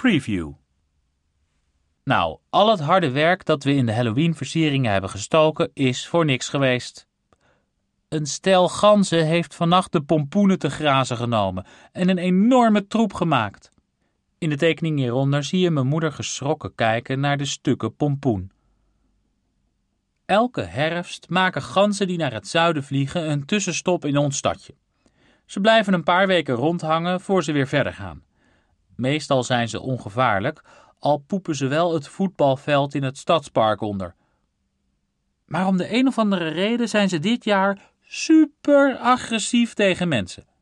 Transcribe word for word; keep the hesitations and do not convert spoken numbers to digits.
preview. Nou, al het harde werk dat we in de Halloween-versieringen hebben gestoken is voor niks geweest. Een stel ganzen heeft vannacht de pompoenen te grazen genomen en een enorme troep gemaakt. In de tekening hieronder zie je mijn moeder geschrokken kijken naar de stukken pompoen. Elke herfst maken ganzen die naar het zuiden vliegen een tussenstop in ons stadje. Ze blijven een paar weken rondhangen voor ze weer verder gaan. Meestal zijn ze ongevaarlijk, al poepen ze wel het voetbalveld in het stadspark onder. Maar om de een of andere reden zijn ze dit jaar super agressief tegen mensen.